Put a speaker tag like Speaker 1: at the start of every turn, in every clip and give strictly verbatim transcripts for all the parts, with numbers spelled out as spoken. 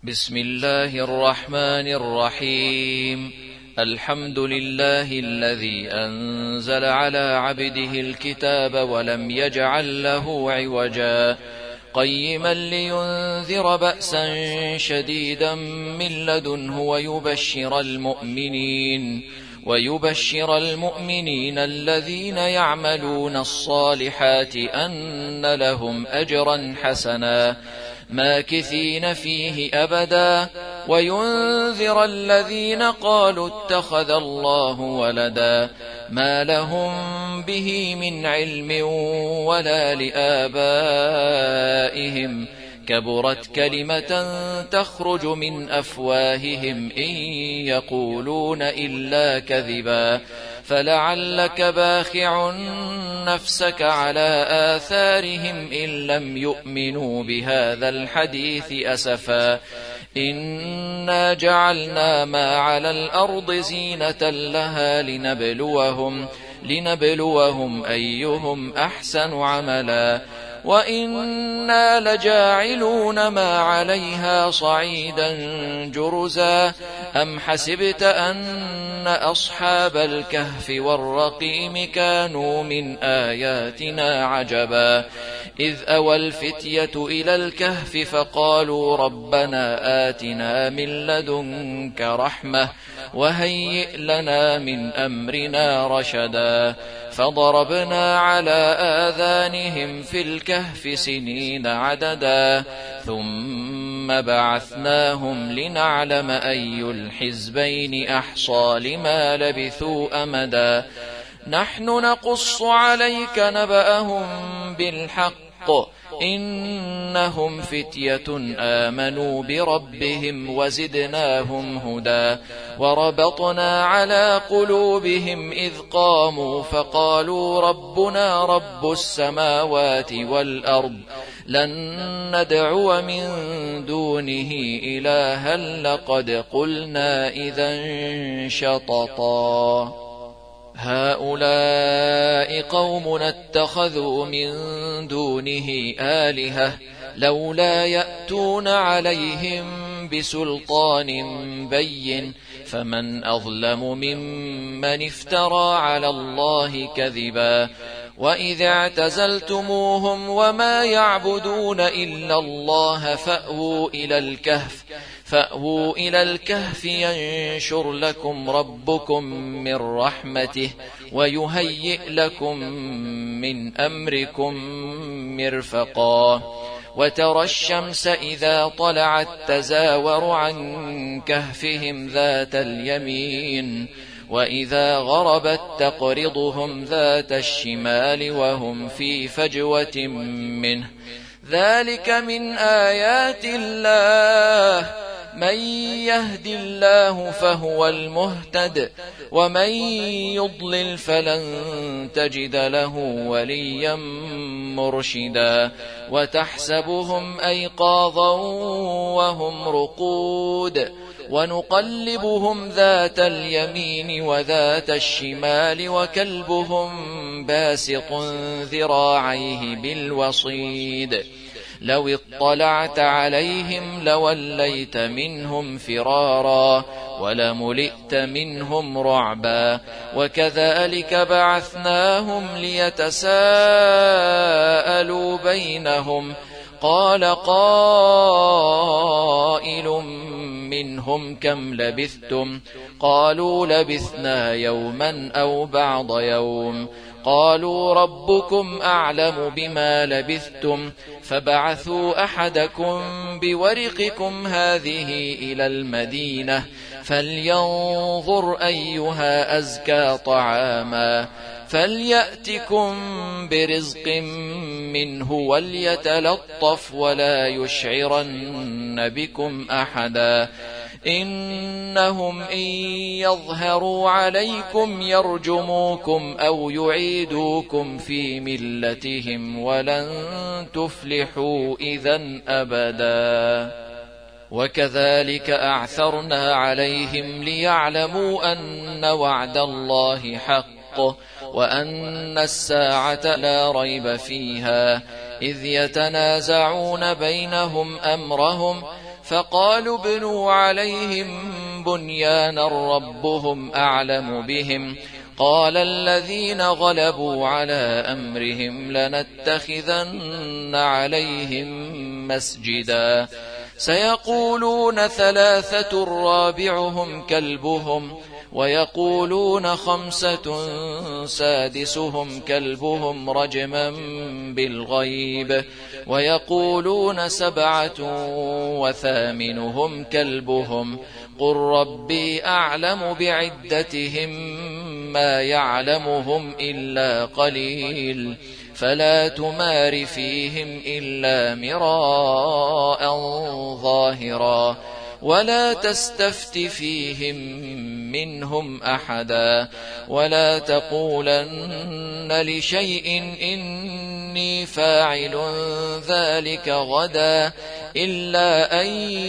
Speaker 1: بسم الله الرحمن الرحيم. الحمد لله الذي أنزل على عبده الكتاب ولم يجعل له عوجا قيما لينذر بأسا شديدا من لدنه ويبشر المؤمنين ويبشر المؤمنين الذين يعملون الصالحات أن لهم أجرا حسنا ماكثين فيه أبدا وينذر الذين قالوا اتخذ الله ولدا ما لهم به من علم ولا لآبائهم كبرت كلمة تخرج من أفواههم إن يقولون إلا كذبا فلعلك باخع نفسك على آثارهم إن لم يؤمنوا بهذا الحديث أسفا إنا جعلنا ما على الأرض زينة لها لنبلوهم, لنبلوهم أيهم أحسن عملا وإنا لجاعلون ما عليها صعيدا جرزا أم حسبت أن أصحاب الكهف والرقيم كانوا من آياتنا عجبا إذ أوى الفتية إلى الكهف فقالوا ربنا آتنا من لدنك رحمة وهيئ لنا من أمرنا رشدا فضربنا على آذانهم في الكهف سنين عددا ثم بعثناهم لنعلم أي الحزبين أحصى لما لبثوا أمدا نحن نقص عليك نبأهم بالحق إنهم فتية آمنوا بربهم وزدناهم هدى وربطنا على قلوبهم إذ قاموا فقالوا ربنا رب السماوات والأرض لن ندعو من دونه إلها لقد قلنا إذا شططا هؤلاء قومنا اتخذوا من دونه آلهة لولا يأتون عليهم بسلطان بين فمن أظلم ممن افترى على الله كذبا وإذ اعتزلتموهم وما يعبدون إلا الله فأووا إلى الكهف فأووا إلى الكهف ينشر لكم ربكم من رحمته ويهيئ لكم من أمركم مرفقا وترى الشمس إذا طلعت تزاور عن كهفهم ذات اليمين وإذا غربت تقرضهم ذات الشمال وهم في فجوة منه ذلك من آيات الله من يهد الله فهو المهتد ومن يضلل فلن تجد له وليا مرشدا وتحسبهم أيقاظا وهم رقود ونقلبهم ذات اليمين وذات الشمال وكلبهم باسط ذراعيه بالوصيد لو اطلعت عليهم لوليت منهم فرارا ولملئت منهم رعبا وكذلك بعثناهم ليتساءلوا بينهم قال قائل منهم كم لبثتم قالوا لبثنا يوما أو بعض يوم قالوا ربكم أعلم بما لبثتم فبعثوا أحدكم بورقكم هذه إلى المدينة فلينظر أيها أزكى طعاما فليأتكم برزق منه وليتلطف ولا يشعرن بكم أحدا إنهم إن يظهروا عليكم يرجموكم أو يعيدوكم في ملتهم ولن تفلحوا إذن أبدا وكذلك أعثرنا عليهم ليعلموا أن وعد الله حق وأن الساعة لا ريب فيها إذ يتنازعون بينهم أمرهم فقالوا ابنوا عليهم بنيانا ربهم أعلم بهم قال الذين غلبوا على أمرهم لنتخذن عليهم مسجدا سيقولون ثلاثة رابعهم كلبهم ويقولون خمسة سادسهم كلبهم رجما بالغيب ويقولون سبعة وثامنهم كلبهم قل ربي أعلم بعدتهم ما يعلمهم إلا قليل فلا تمار فيهم إلا مراء ظاهرا ولا تستفت فيهم منهم أحدا ولا تقولن لشيء إني فاعل ذلك غدا إلا أن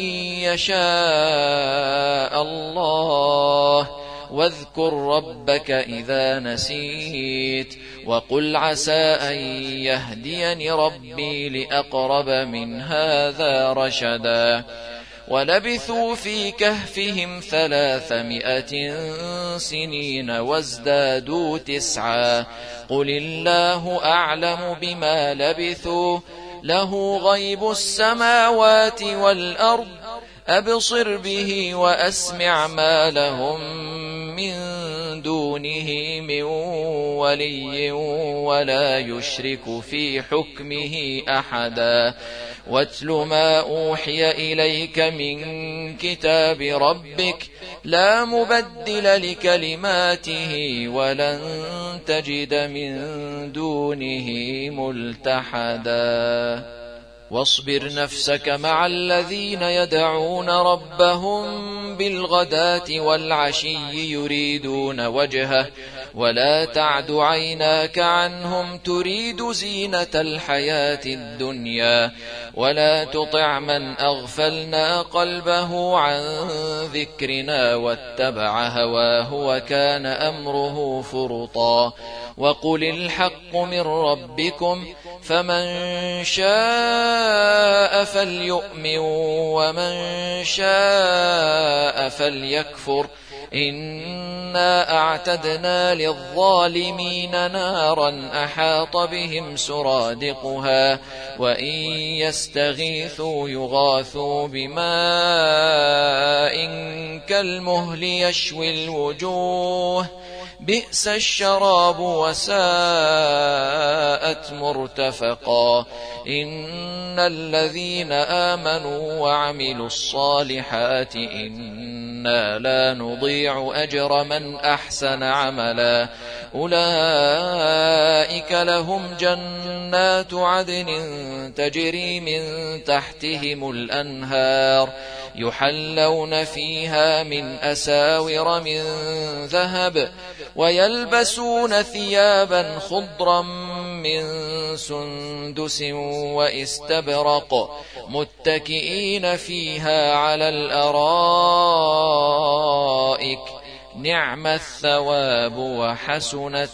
Speaker 1: يشاء الله واذكر ربك إذا نسيت وقل عسى أن يهديني ربي لأقرب من هذا رشدا ولبثوا في كهفهم ثلاثمائة سنين وازدادوا تسعا قل الله أعلم بما لبثوا له غيب السماوات والأرض أبصر به وأسمع ما لهم من دونه من ولي ولا يشرك في حكمه أحدا واتل ما أوحي إليك من كتاب ربك لا مبدل لكلماته ولن تجد من دونه ملتحدا واصبر نفسك مع الذين يدعون ربهم بالغداة والعشي يريدون وجهه ولا تعد عيناك عنهم تريد زينة الحياة الدنيا ولا تطع من أغفلنا قلبه عن ذكرنا واتبع هواه وكان أمره فرطا وقل الحق من ربكم فمن شاء فليؤمن ومن شاء فليكفر إنا أعتدنا للظالمين نارا أحاط بهم سرادقها وإن يستغيثوا يغاثوا بماء كالمهل يشوي الوجوه بئس الشراب وساءت مرتفقا إن الذين آمنوا وعملوا الصالحات إنا لا نضيع أجر من أحسن عملا أولئك لهم جنات عدن تجري من تحتهم الأنهار يحلون فيها من أساور من ذهب ويلبسون ثيابا خضرا من سندس واستبرق متكئين فيها على الأرائك نعم الثواب وحسنت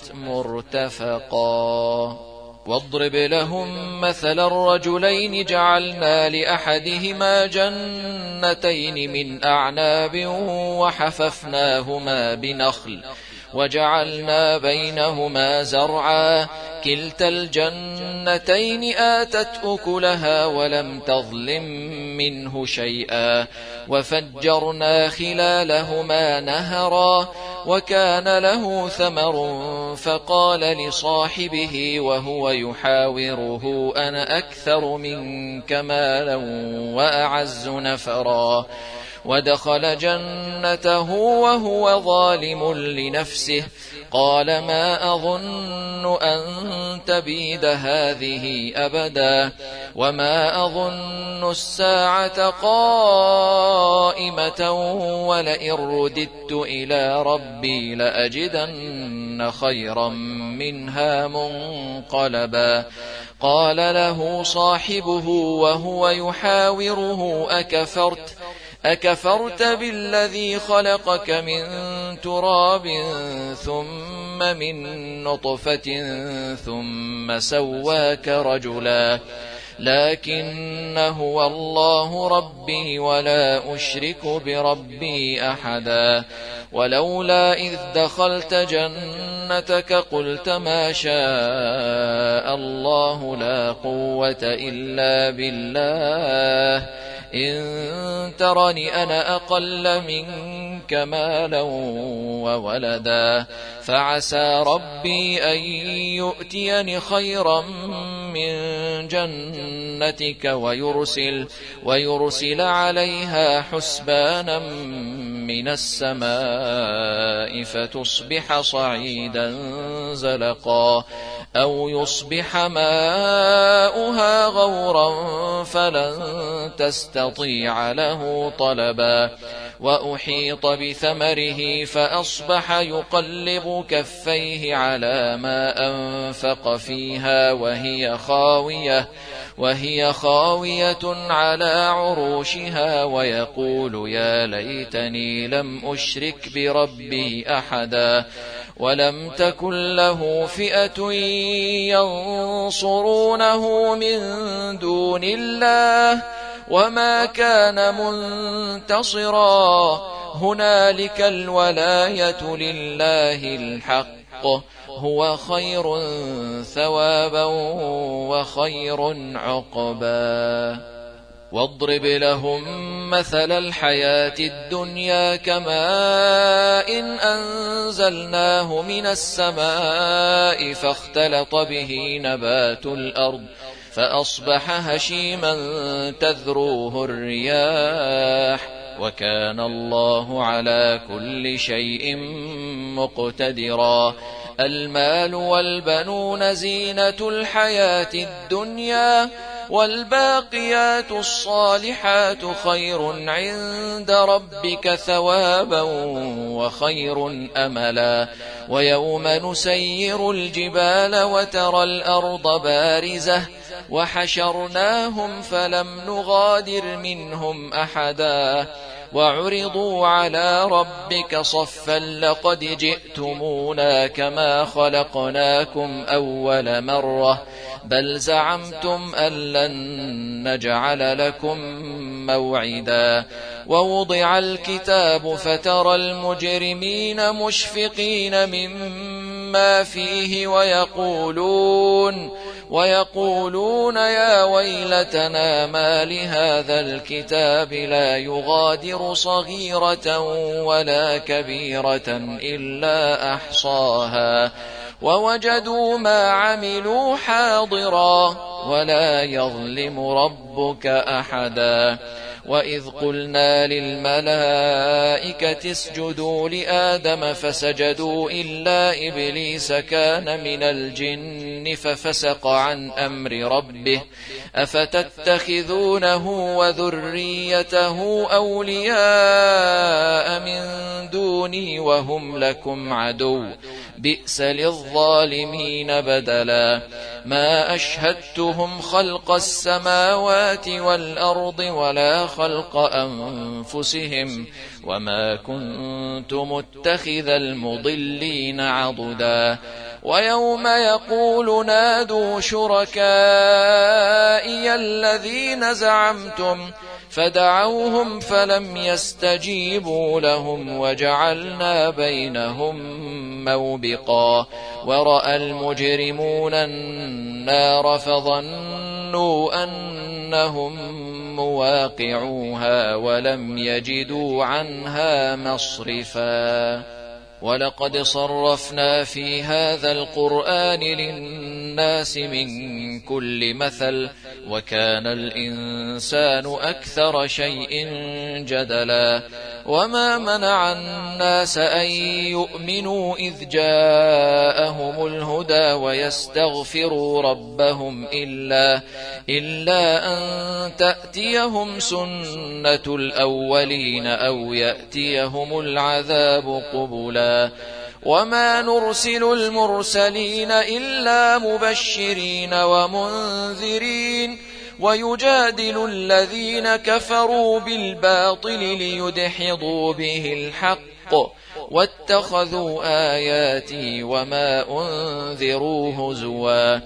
Speaker 1: مرتفقا واضرب لهم مثل الرجلين جعلنا لأحدهما جنتين من أعناب وحففناهما بنخل وجعلنا بينهما زرعا كلتا الجنتين آتت أكلها ولم تظلم منه شيئا وفجرنا خلالهما نهرا وكان له ثمر فقال لصاحبه وهو يحاوره أنا أكثر منك مالا وأعز نفرا ودخل جنته وهو ظالم لنفسه قال ما أظن أن تبيد هذه أبدا وما أظن الساعة قائمة ولئن رددت إلى ربي لأجدن خيرا منها منقلبا قال له صاحبه وهو يحاوره أكفرت أكفرت بالذي خلقك من تراب ثم من نطفة ثم سواك رجلا لكن هو الله ربي ولا أشرك بربي أحدا ولولا إذ دخلت جنتك قلت ما شاء الله لا قوة إلا بالله إن ترني أنا أقل منك مالا وولدا فعسى ربي أن يؤتيني خيرا من جنتك ويرسل, ويرسل عليها حسبانا من السماء فتصبح صعيدا زلقا أو يصبح ماؤها غورا فلن تستطيع له طلبا وأحيط بثمره فأصبح يقلب كفيه على ما أنفق فيها وهي خاوية وهي خاوية على عروشها ويقول يا ليتني لم أشرك بربي أحدا ولم تكن له فئة ينصرونه من دون الله وما كان منتصرا هنالك الولاية لله الحق هو خير ثوابا وخير عقبا واضرب لهم مثل الحياة الدنيا كماء إن أنزلناه من السماء فاختلط به نبات الأرض فأصبح هشيما تذروه الرياح وكان الله على كل شيء مقتدرا المال والبنون زينة الحياة الدنيا والباقيات الصالحات خير عند ربك ثوابا وخير أملا ويوم نسير الجبال وترى الأرض بارزة وحشرناهم فلم نغادر منهم أحدا وعرضوا على ربك صفا لقد جئتمونا كما خلقناكم أول مرة بل زعمتم أن لن نجعل لكم موعدا ووضع الكتاب فترى المجرمين مشفقين مما فيه ويقولون ويقولون يا ويلتنا ما لهذا الكتاب لا يغادر صغيرة ولا كبيرة إلا أحصاها ووجدوا ما عملوا حاضرا ولا يظلم ربك أحدا وإذ قلنا للملائكة اسجدوا لآدم فسجدوا إلا إبليس كان من الجن ففسق عن أمر ربه أفتتخذونه وذريته أولياء من دوني وهم لكم عدو بئس للظالمين بدلا ما أشهدتهم خلق السماوات والأرض ولا خلق أنفسهم وما كنت متخذ المضلين عضدا ويوم يقول نادوا شركائي الذين زعمتم فدعوهم فلم يستجيبوا لهم وجعلنا بينهم موبقا ورأى المجرمون النار فظنوا أنهم مواقعوها ولم يجدوا عنها مصرفا ولقد صرفنا في هذا القرآن للناس من كل مثل وكان الإنسان أكثر شيء جدلا وما منع الناس أن يؤمنوا إذ جاءهم الهدى ويستغفروا ربهم إلا, إلا أن تأتيهم سنة الأولين أو يأتيهم العذاب قبلا وما نرسل المرسلين إلا مبشرين ومنذرين ويجادل الذين كفروا بالباطل ليدحضوا به الحق واتخذوا آياتي وما أنذروا هزوا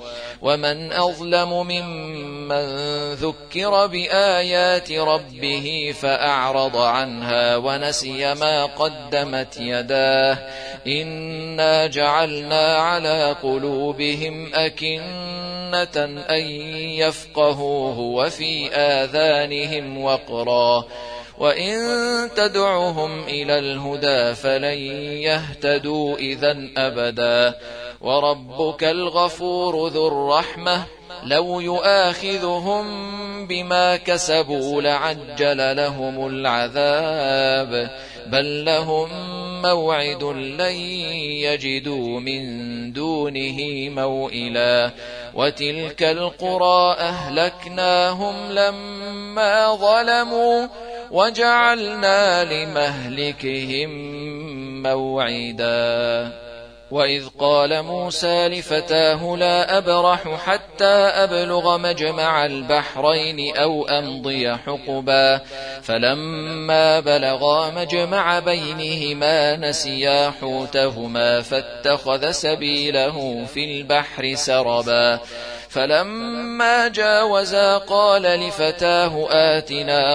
Speaker 1: ومن أظلم ممن ذكر بآيات ربه فأعرض عنها ونسي ما قدمت يداه إنا جعلنا على قلوبهم أكنة أن يفقهوه وفي آذانهم وقرا وإن تدعهم إلى الهدى فلن يهتدوا إذن أبدا وربك الغفور ذو الرحمة لو يؤاخذهم بما كسبوا لعجل لهم العذاب بل لهم موعد لن يجدوا من دونه موئلا وتلك القرى أهلكناهم لما ظلموا وجعلنا لمهلكهم موعدا وإذ قال موسى لفتاه لا أبرح حتى أبلغ مجمع البحرين أو أمضي حقبا فلما بلغا مجمع بينهما نسيا حوتهما فاتخذ سبيله في البحر سربا فلما جاوزا قال لفتاه آتنا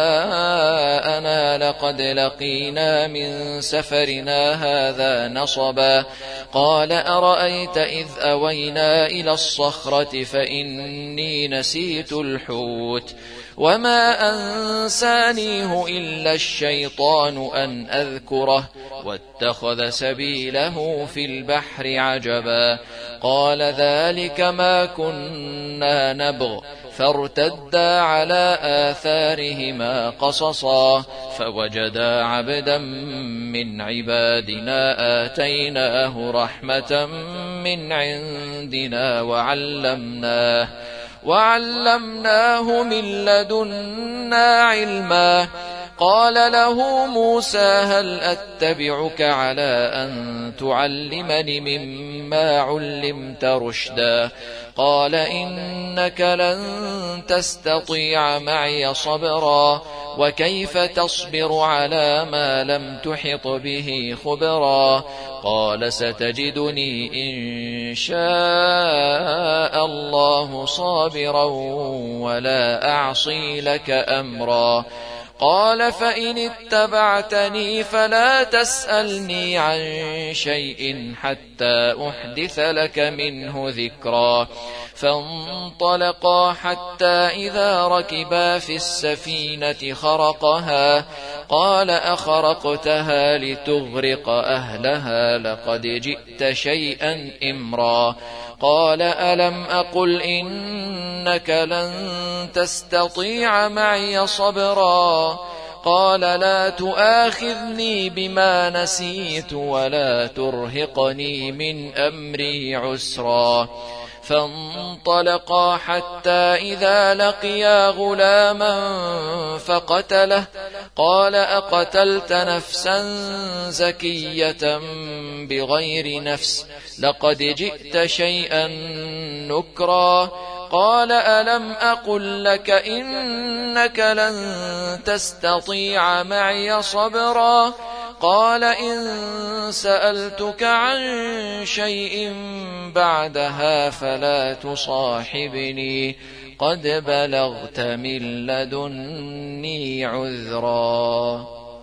Speaker 1: غداءنا لقد لقينا من سفرنا هذا نصبا قال أرأيت إذ أوينا إلى الصخرة فإني نسيت الحوت وما أنسانيه إلا الشيطان أن أذكره واتخذ سبيله في البحر عجبا قال ذلك ما كنا نبغ فارتدا على آثارهما قصصا فوجدا عبدا من عبادنا آتيناه رحمة من عندنا وعلمناه وعلمناه من لدنا علما قال له موسى هل أتبعك على أن تعلمني مما علمت رشدا قال إنك لن تستطيع معي صبرا وكيف تصبر على ما لم تحط به خبرا قال ستجدني إن شاء الله صابرا ولا أعصي لك أمرا قال فإن اتبعتني فلا تسألني عن شيء حتى أحدث لك منه ذكرا فانطلقا حتى إذا ركبا في السفينة خرقها قال أخرقتها لتغرق أهلها لقد جئت شيئا إمرا قال ألم أقل إنك لن تستطيع معي صبرا قال لا تؤاخذني بما نسيت ولا ترهقني من أمري عسرا فانطلقا حتى إذا لقيا غلاما فقتله قال أقتلت نفسا زكية بغير نفس لقد جئت شيئا نكرا قال ألم أقل لك إنك لن تستطيع معي صبرا قال إن سألتك عن شيء بعدها فلا تصاحبني قد بلغت من لدني عذرا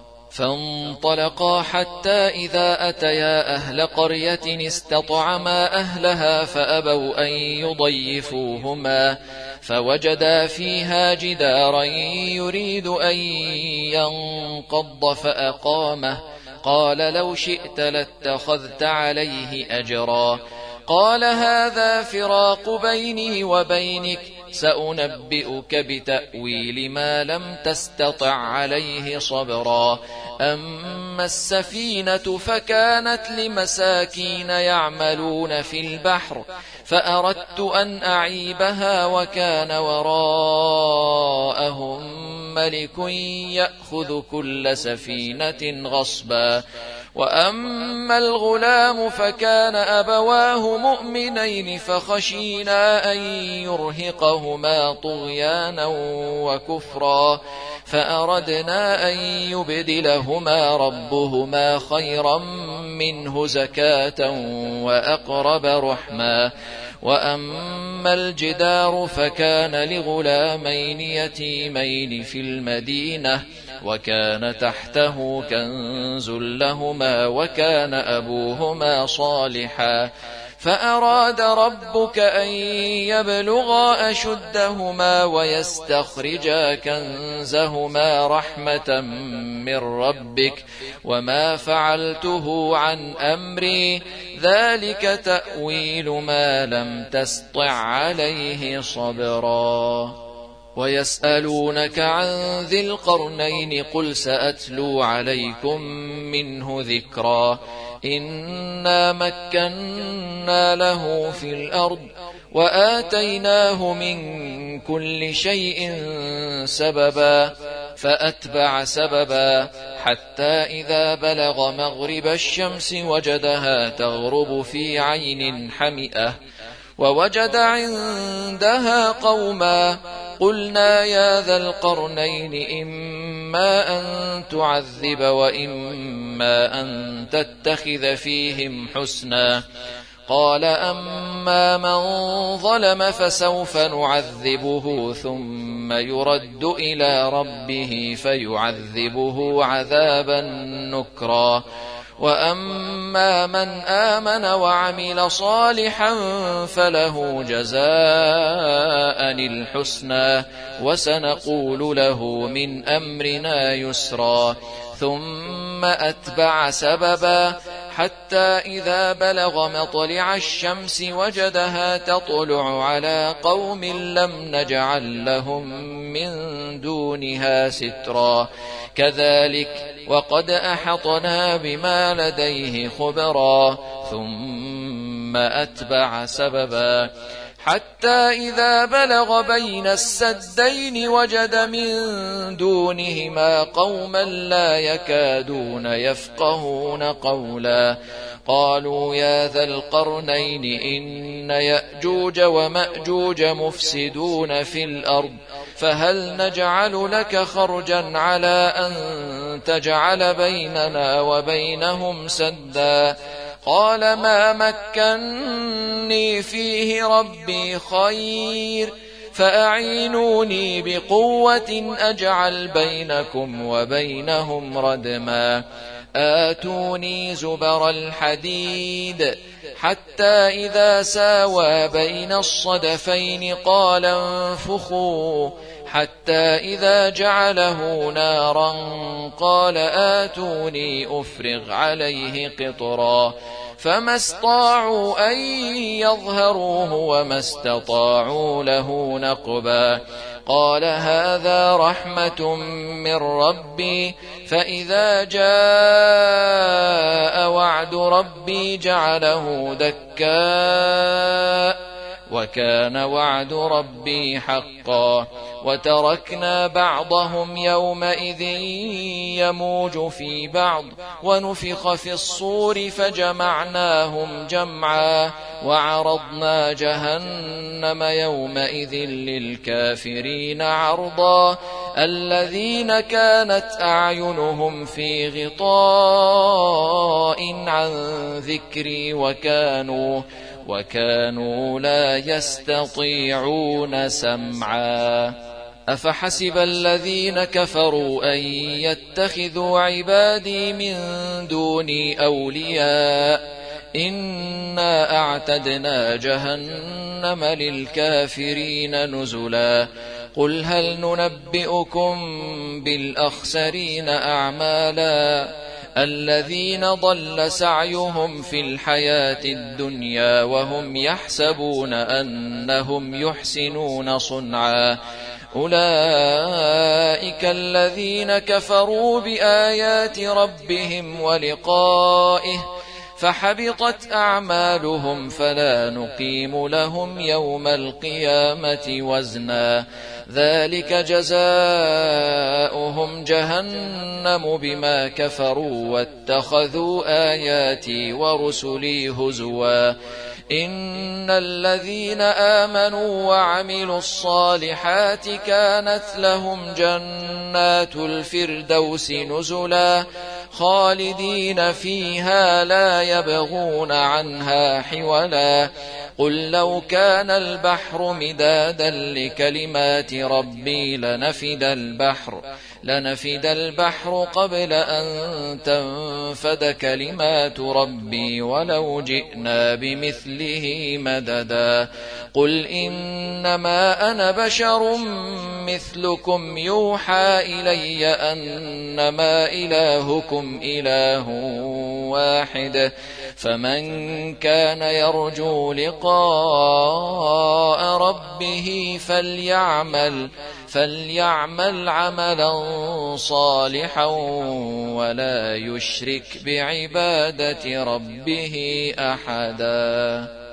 Speaker 1: فانطلقا حتى إذا أتيا أهل قرية استطعما أهلها فأبوا أن يضيفوهما فوجدا فيها جدارا يريد أن ينقض فأقامه قال لو شئت لاتخذت عليه أجرا قال هذا فراق بيني وبينك سأنبئك بتأويل ما لم تستطع عليه صبرا أما السفينة فكانت لمساكين يعملون في البحر فأردت أن أعيبها وكان وراءهم ملك يأخذ كل سفينة غصبا وأما الغلام فكان أبواه مؤمنين فخشينا أن يرهقهما طغيانا وكفرا فأردنا أن يبدلهما ربهما خيرا منه زكاة وأقرب رحما. وأما الجدار فكان لغلامين يتيمين في المدينة وكان تحته كنز لهما وكان أبوهما صالحا فأراد ربك أن يبلغا أشدهما ويستخرجا كنزهما رحمة من ربك وما فعلته عن أمري ذلك تأويل ما لم تسطع عليه صبرا. ويسألونك عن ذي القرنين قل سأتلو عليكم منه ذكرا. إنا مكنا له في الأرض وآتيناه من كل شيء سببا فأتبع سببا حتى إذا بلغ مغرب الشمس وجدها تغرب في عين حمئة ووجد عندها قوما قلنا يا ذا القرنين إما أن تعذب وإما أن تتخذ فيهم حسنا. قال أما من ظلم فسوف نعذبه ثم يرد إلى ربه فيعذبه عذابا نكرا. وأما من آمن وعمل صالحا فله جزاء الحسنى وسنقول له من أمرنا يسرا. ثم أتبع سببا حتى إذا بلغ مطلع الشمس وجدها تطلع على قوم لم نجعل لهم من دونها سترا. كذلك وقد أحطنا بما لديه خبرا. ثم أتبع سببا حتى إذا بلغ بين السدين وجد من دونهما قوما لا يكادون يفقهون قولا. قالوا يا ذا القرنين إن يأجوج ومأجوج مفسدون في الأرض فهل نجعل لك خرجا على أن تجعل بيننا وبينهم سدا. قال ما مكني فيه ربي خير فأعينوني بقوة أجعل بينكم وبينهم ردما. آتوني زبر الحديد حتى إذا ساوى بين الصدفين قال انفخوا حتى إذا جعله نارا قال آتوني أفرغ عليه قطرا. فما استطاعوا أن يظهروه وما استطاعوا له نقبا. قال هذا رحمة من ربي فإذا جاء وعد ربي جعله دكاء وكان وعد ربي حقا. وتركنا بعضهم يومئذ يموج في بعض ونفخ في الصور فجمعناهم جمعا وعرضنا جهنم يومئذ للكافرين عرضا. الذين كانت أعينهم في غطاء عن ذكري وكانوا وكانوا لا يستطيعون سمعا. أفحسب الذين كفروا أن يتخذوا عبادي من دوني أولياء إنا أعتدنا جهنم للكافرين نزلا. قل هل ننبئكم بالأخسرين أعمالا الذين ضل سعيهم في الحياة الدنيا وهم يحسبون أنهم يحسنون صنعا. أولئك الذين كفروا بآيات ربهم ولقائه فحبطت أعمالهم فلا نقيم لهم يوم القيامة وزنا. ذلك جزاؤهم جهنم بما كفروا واتخذوا آياتي ورسلي هزوا. إن الذين آمنوا وعملوا الصالحات كانت لهم جنات الفردوس نزلا خالدين فيها لا يبغون عنها حولا قل لو كان البحر مدادا لكلمات ربي لنفد البحر لنفد البحر قبل أن تنفد كلمات ربي ولو جئنا بمثله مددا قل إنما أنا بشر مثلكم يوحى إلي أنما إلهكم إله واحد فمن كان يرجو لقاء ربه فليعمل فليعمل عملا صالحا ولا يشرك بعبادة ربه أحدا.